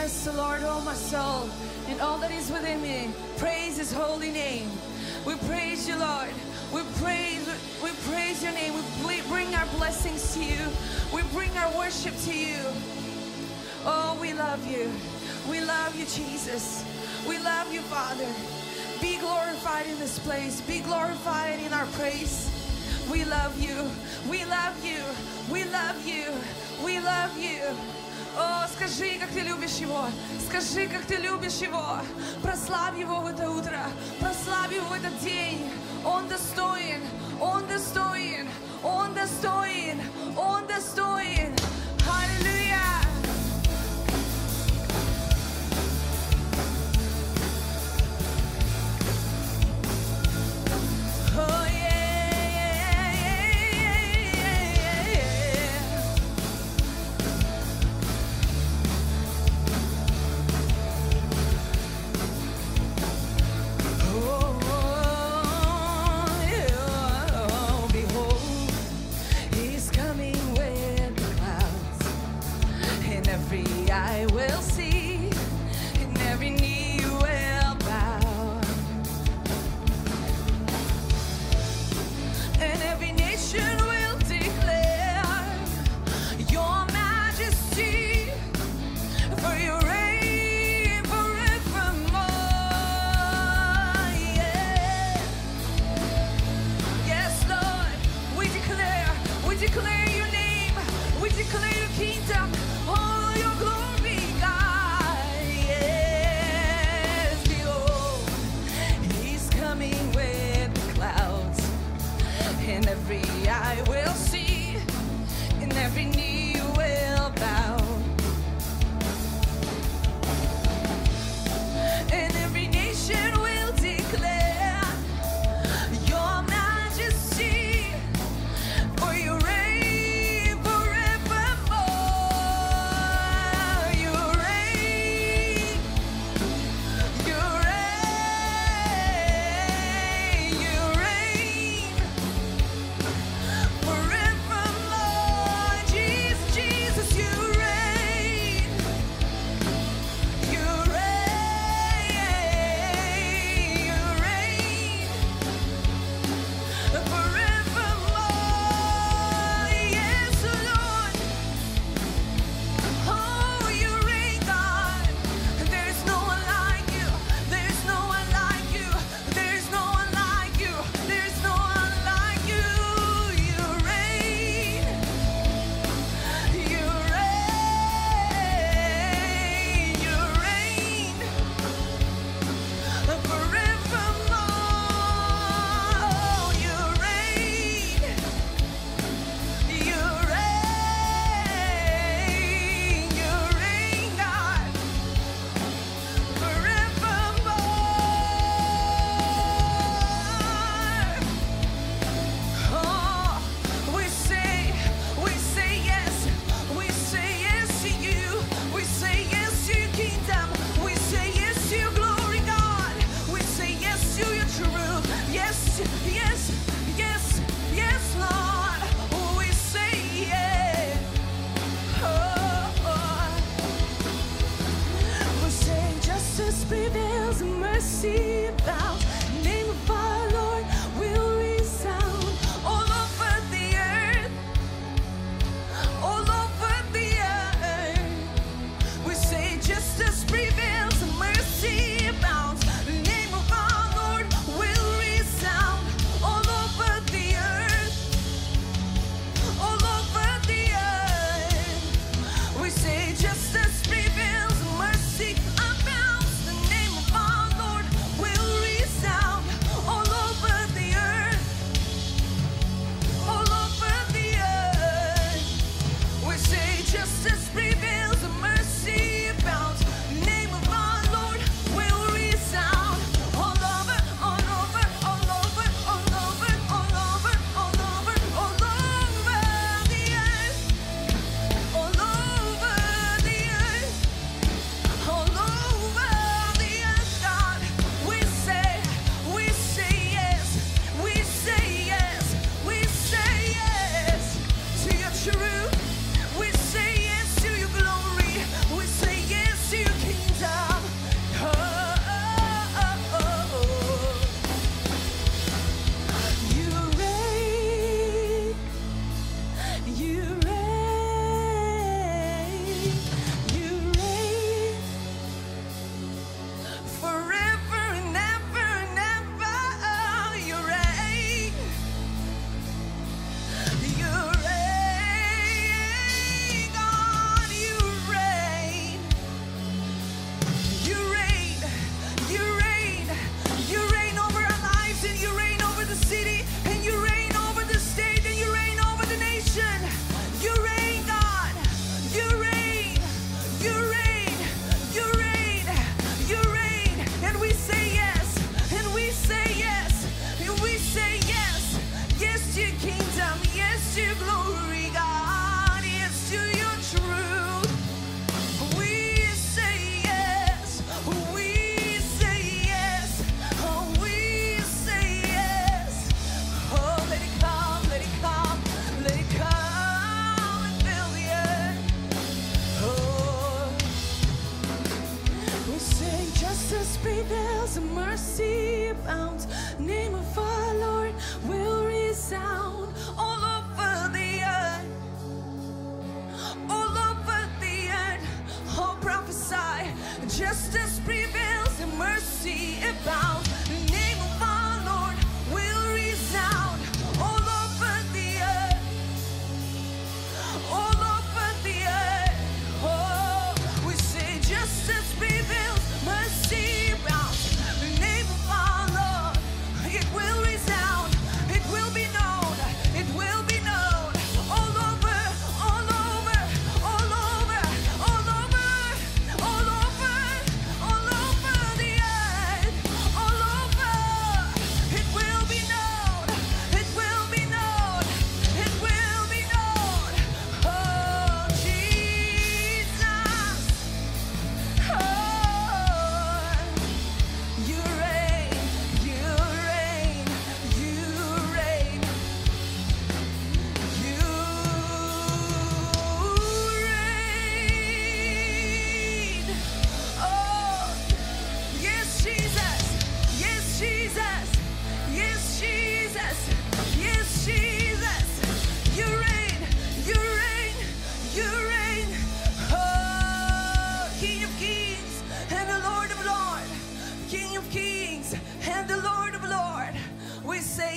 Bless the Lord, oh my soul, and all that is within me. Praise His holy name. We praise you, Lord. We praise your name. We bring our blessings to you. We bring our worship to you. Oh, we love you. We love you, Jesus. We love you, Father. Be glorified in this place. Be glorified in our praise. We love you. We love you. We love you. We love you. О, скажи, как ты любишь Его. Скажи, как ты любишь Его. Прославь Его в это утро. Прославь Его в этот день. Он достоин. Он достоин. Он достоин. Он достоин. Аллилуйя. Jesus.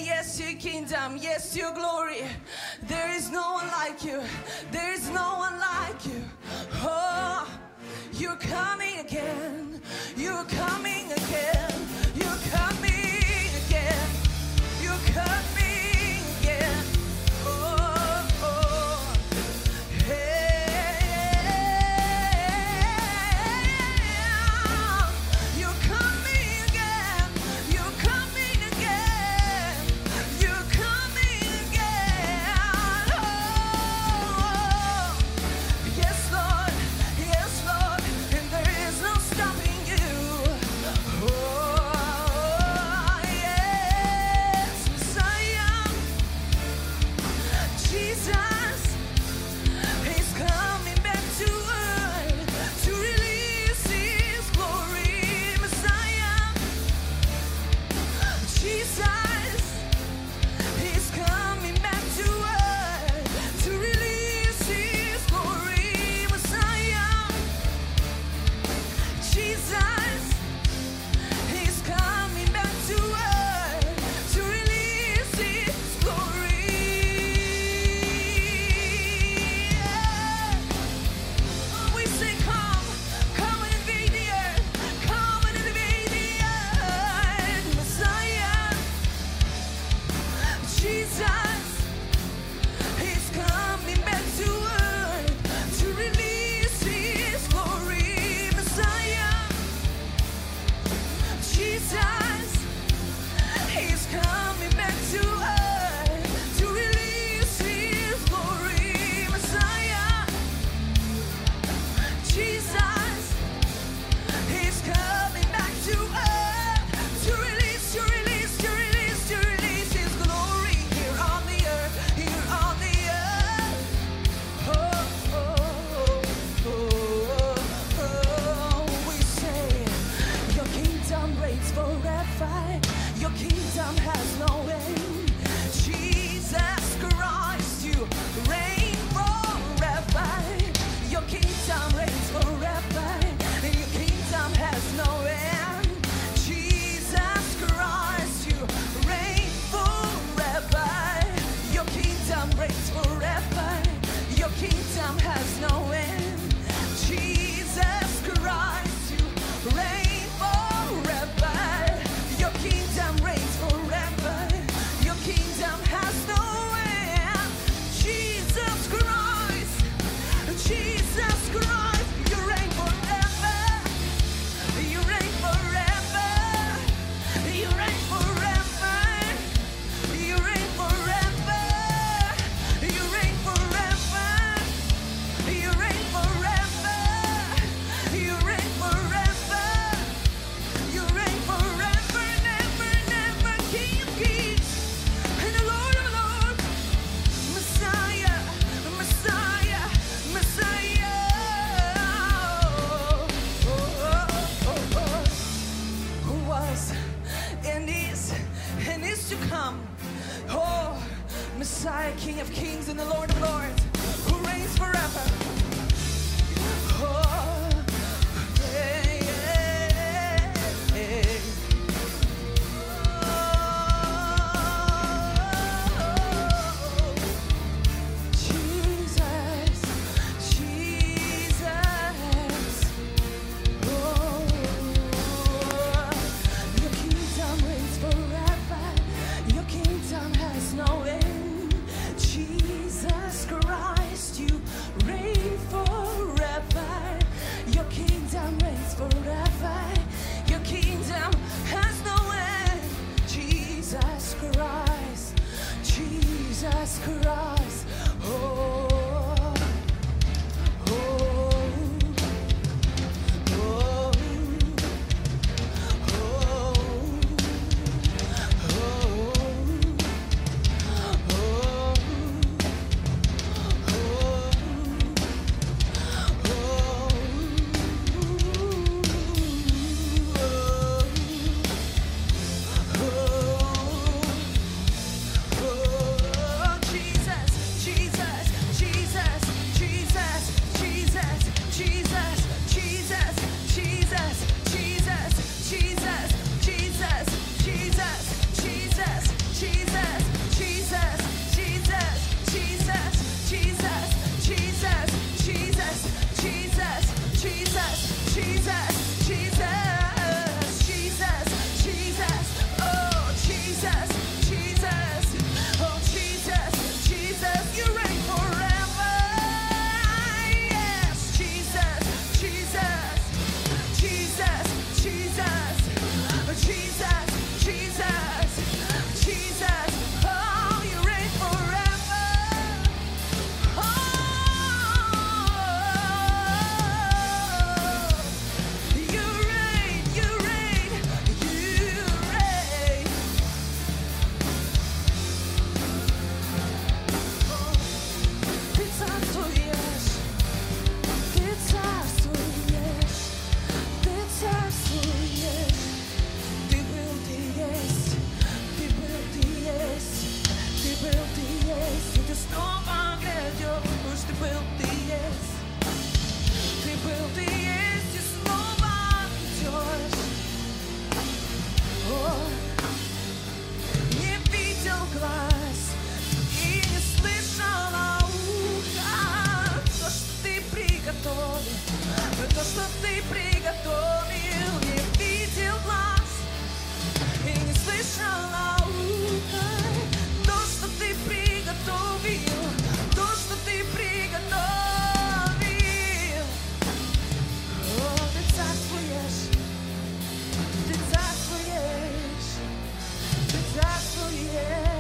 say yes to your kingdom, yes to your glory. There is no one like you. There is no one like you. Oh, you're coming again. You're coming again. You're coming again. You're coming again. Oh, oh. Hey, you're coming again. You're coming again. You're coming again. Oh, yes, Lord. Yes, Lord. And there is no stopping you. Oh, yes, Messiah. Jesus is coming back to earth to release His glory. Messiah, Jesus is coming back to earth to release His glory. Messiah, Jesus is coming back to earth to release His glory. We say, come and invade the earth, come and invade the earth. Messiah, Jesus is coming back to earth to release His glory. Messiah, Jesus is coming back to earth to release His glory. Messiah, Jesus is coming back to earth to release His glory here on the earth, here on the earth. Oh, we say, your kingdom reigns forever. Your kingdom has no end. Jesus Christ, you reign forever. Your kingdom reigns forever. Your kingdom has no end. Jesus Christ, you reign forever. Your kingdom reigns forever. Your kingdom has no end. Jesus Christ, you reign forever. Your kingdom reigns forever. Your kingdom has no end. Jesus Christ, Jesus Christ, you reign forever. You reign forever. You reign forever. You reign forever. You reign forever. You reign forever. You reign forever. You reign forever, never, never, King of kings and the Lord of lords. Messiah, Messiah, Messiah. Who was and is to come. Oh, Messiah, King of kings and the Lord of lords, who reigns forever. Oh, yeah, yeah, yeah. Jesus, Jesus. Oh, your kingdom reigns forever. Your kingdom has no end. Jesus Christ, you reign что ты приготовил, не видел глаз и не слышала ухо. То, что ты приготовил, то, что ты приготовил. О, ты царствуешь, ты царствуешь, ты царствуешь.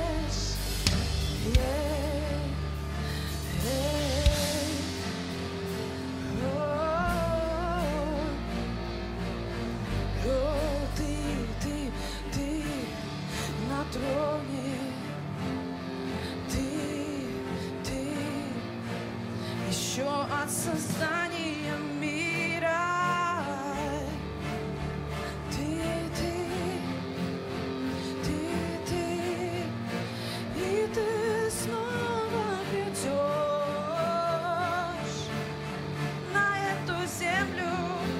Ты на троне, ты еще от создания мира. Ты, и ты снова придешь на эту землю.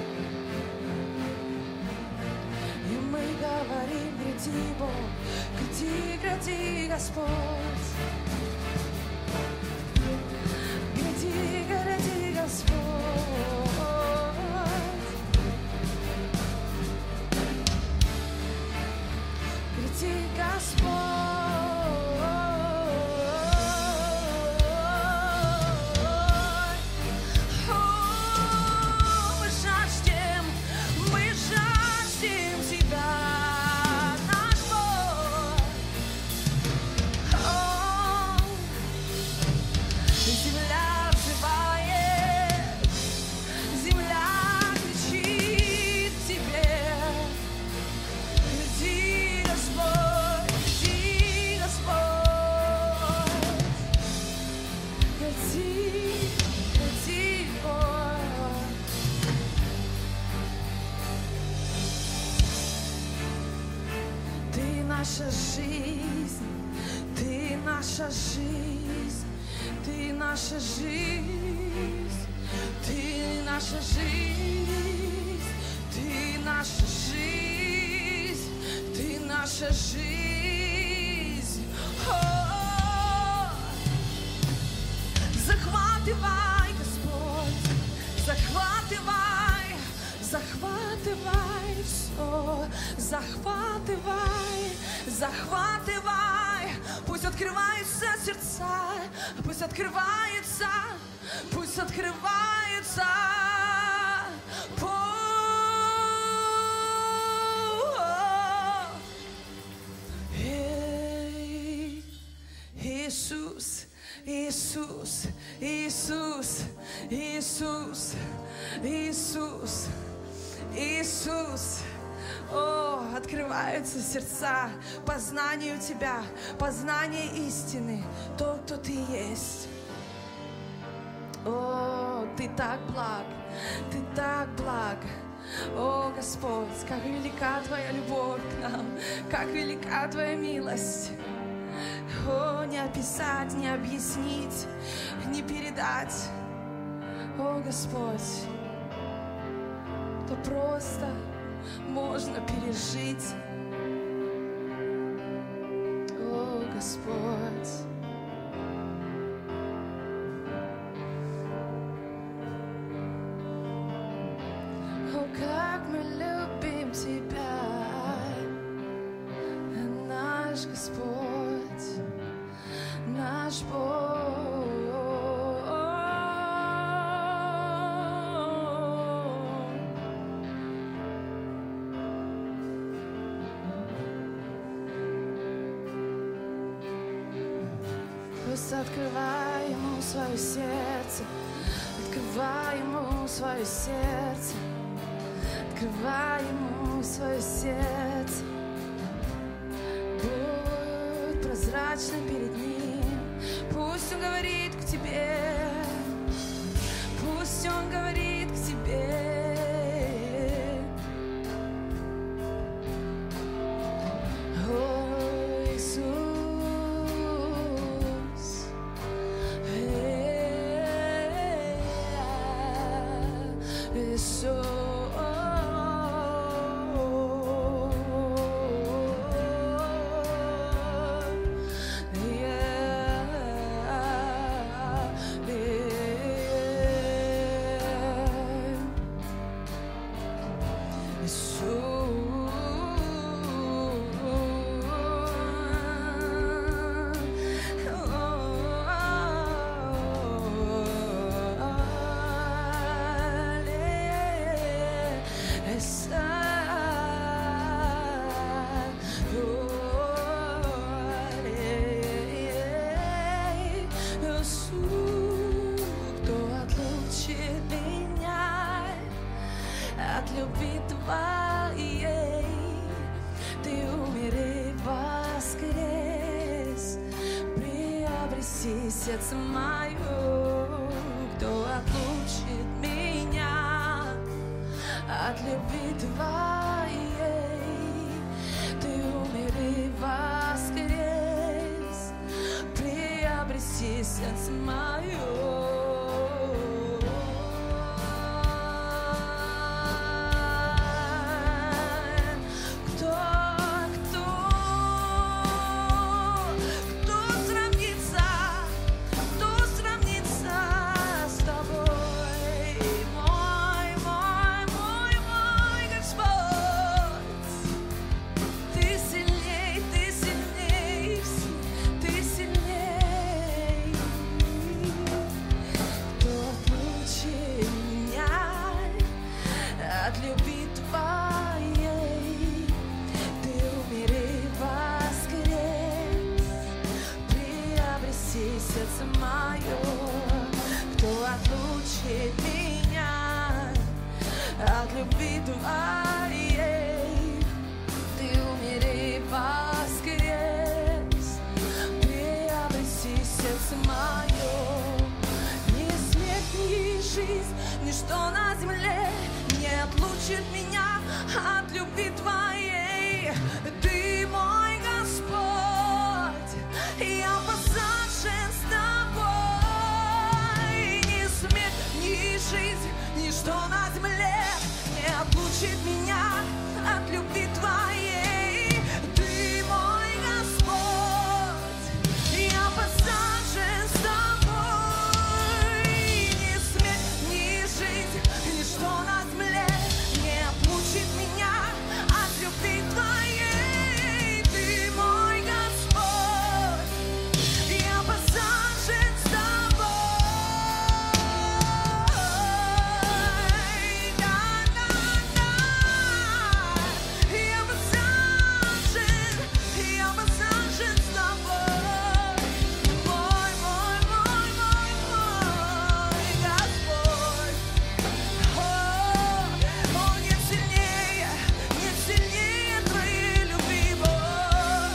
И мы говорим: гряди, Бог, гряди, гряди, Господь. Гряди, гряди, Господь. Гряди, Господь. Мы жаждем Тебя, наш Бог. Земля взывает, земля кричит Тебе. Гряди, Господь, гряди, Господь. Гряди, гряди, Бог. Ты наша жизнь, ты наша жизнь, ты наша жизнь, ты наша жизнь, ты наша жизнь, ты наша жизнь. О, захватывай, Господь, захватывай, захватывай все, захватывай, захватывай. Пусть открываются сердца, пусть открывается, пусть открывается. Иисус, Иисус, Иисус, Иисус, Иисус, Иисус. О, открываются сердца познанию Тебя, познание истины, то, кто Ты есть. О, Ты так благ, Ты так благ. О, Господь, как велика Твоя любовь к нам, как велика Твоя милость. О, не описать, не объяснить, не передать. О, Господь, это просто можно пережить. О, Господь. О, как мы любим Тебя, наш Господь, наш Бог. Просто открывай Ему свое сердце, открывай Ему свое сердце, открывай Ему свое сердце. Будь прозрачным перед Ним, пусть Он говорит к тебе, пусть Он говорит к тебе. приобрести сердце мое. Кто отлучит меня от любви Твоей? Ты умер и воскрес, приобрести сердце мое. Сердце мое, кто отлучит меня от любви Твоей? Ты умер и воскрес, приобрети сердце мое. Ни смерть, ни жизнь, ничто на земле не отлучит меня от любви Твоей. Ты мой Господь, я посажен с Тобой. Ни смерть, ни жизнь, ничто на земле не отлучит меня от любви Твоей. Ты мой Господь, я посажен с Тобой. Ни смерть, ни жизнь, ничто на земле не отлучит меня от любви Твоей. Ты мой Господь, я посажен с Тобой. Да-да-да. Я посажен с Тобой. Мой Господь. О, нет сильнее Твоей любви, Бог.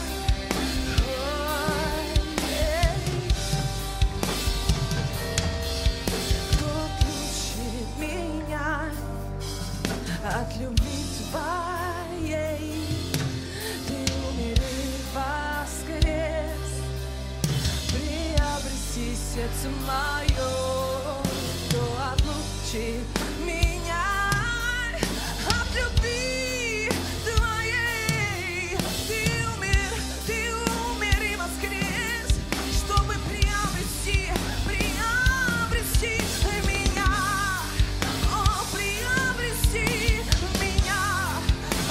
Кто отлучит меня от любви Твоей? Ты умер и воскрес, приобрести сердце мое. Кто отлучит меня от любви Твоей? Ты умер и воскрес, чтобы приобрести меня. О, приобрести меня. О,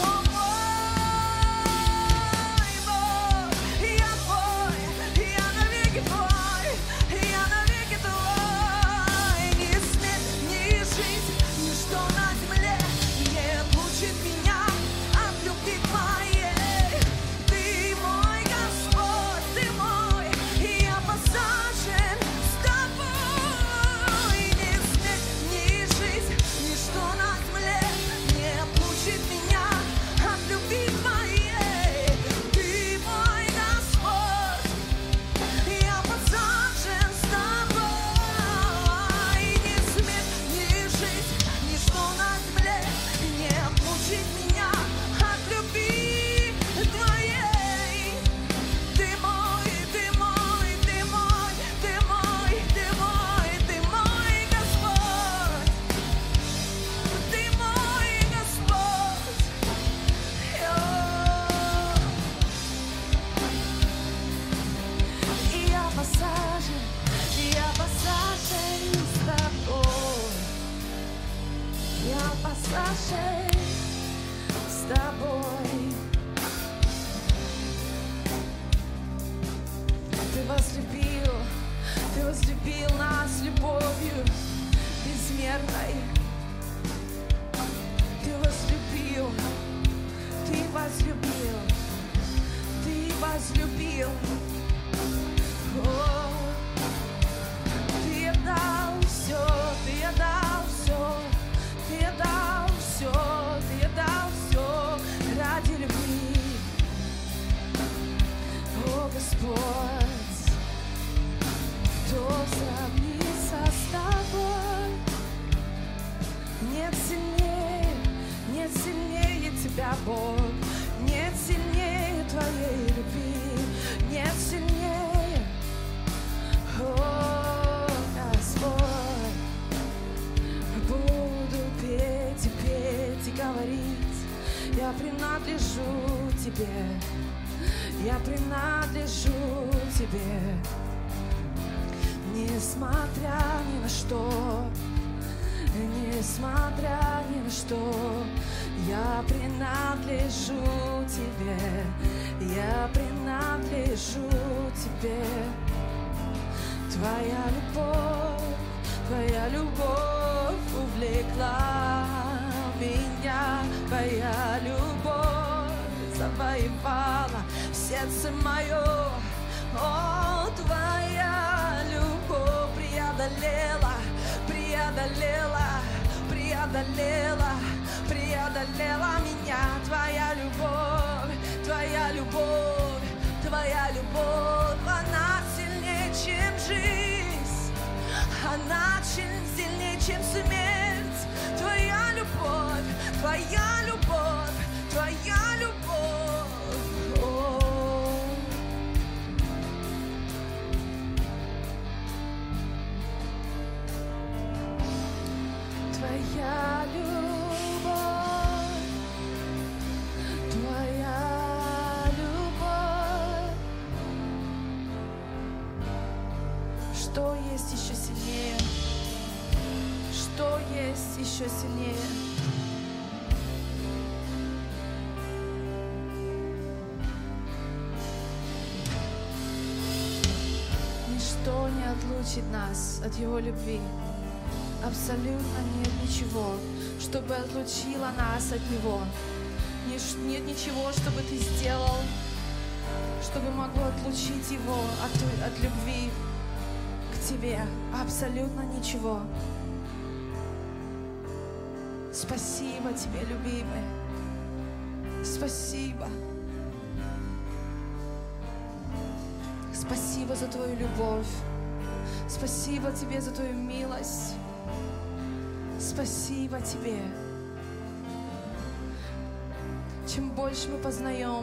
мой Бог, я Твой, я навеки Твой, я навеки Твой. Ни смерть, ни жизнь, ничто на земле не отлучит меня от любви Твоей. Ты мой Господь, Ты мой, и я посажен с Тобой. Ни смерть, ни жизнь, ничто на земле не отлучит меня от любви Твоей. Ты мой Господь, я посажен с Тобой. Ни смерть, ни жизнь, ничто на земле не отлучит меня от любви Твоей. Ты мой, Ты мой, Ты мой, Ты мой, Ты мой, Ты мой Господь. Ты мой Господь. И я посажен с Тобой. Я посажен с Тобой. Ты возлюбил нас любовью безмерной. Ты возлюбил. О, Ты отдал все, Ты отдал все, Ты отдал все, Ты отдал все ради любви. О, Господь, Тебе, я принадлежу Тебе. Несмотря ни на что, несмотря ни на что, я принадлежу Тебе, я принадлежу Тебе. Твоя любовь увлекла меня, Твоя любовь завоевала сердце мое. О, Твоя любовь преодолела меня. Твоя любовь, она сильнее, чем жизнь, она сильнее, чем смерть. Твоя любовь, Твоя любовь, Твоя любовь. О. Твоя любовь, Твоя любовь. Что есть еще сильнее? Что есть еще сильнее? Ничто не отлучит нас от Его любви. Абсолютно нет ничего, чтобы отлучило нас от Него. Нет ничего, чтобы ты сделал, чтобы могло отлучить Его от любви к тебе. Абсолютно ничего. Спасибо Тебе, любимый. Спасибо. Спасибо за Твою любовь. Спасибо Тебе за Твою милость. Спасибо Тебе. Чем больше мы познаем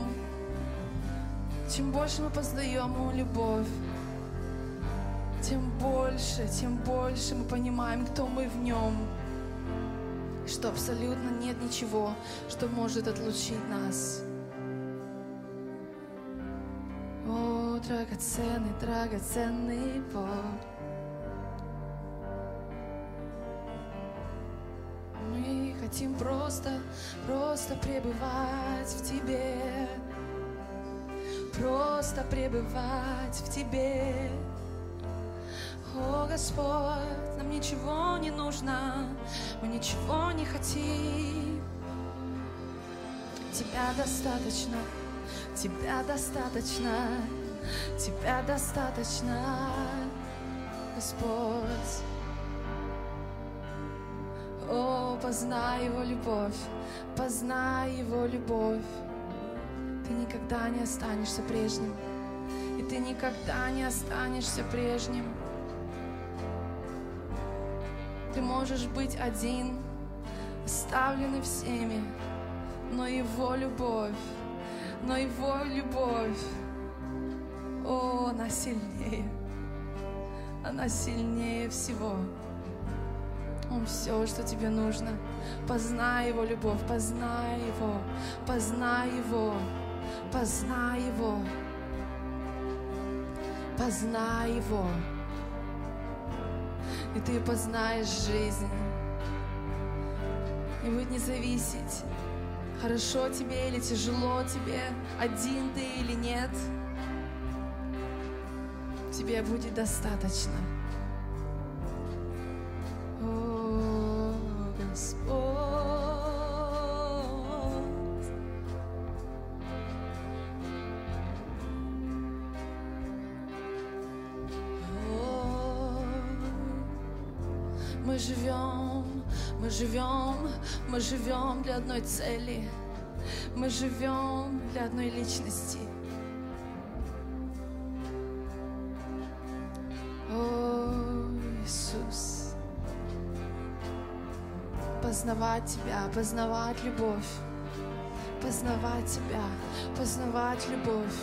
Его любовь, тем больше мы понимаем, кто мы в Нем, что абсолютно нет ничего, что может отлучить нас. О, драгоценный, драгоценный Бог. Мы хотим просто пребывать в Тебе, просто пребывать в Тебе. О, Господь, нам ничего не нужно, мы ничего не хотим. Тебя достаточно, Тебя достаточно, Тебя достаточно, Господь. О, познай Его любовь, познай Его любовь. Ты никогда не останешься прежним, и ты никогда не останешься прежним. Ты можешь быть один, оставленный всеми, но Его любовь, о, она сильнее всего. Он все, что тебе нужно. Познай Его любовь, познай Его, познай Его, познай Его, познай Его. И ты познаешь жизнь. И будет не зависеть, хорошо тебе или тяжело тебе, один ты или нет. Тебе будет достаточно. О, Господь. Мы живем для одной цели. Мы живем для одной личности. О, Иисус. Познавать Тебя, познавать любовь. Познавать Тебя, познавать любовь.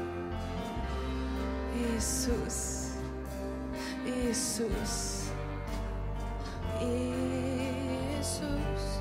Иисус. Иисус. Иисус.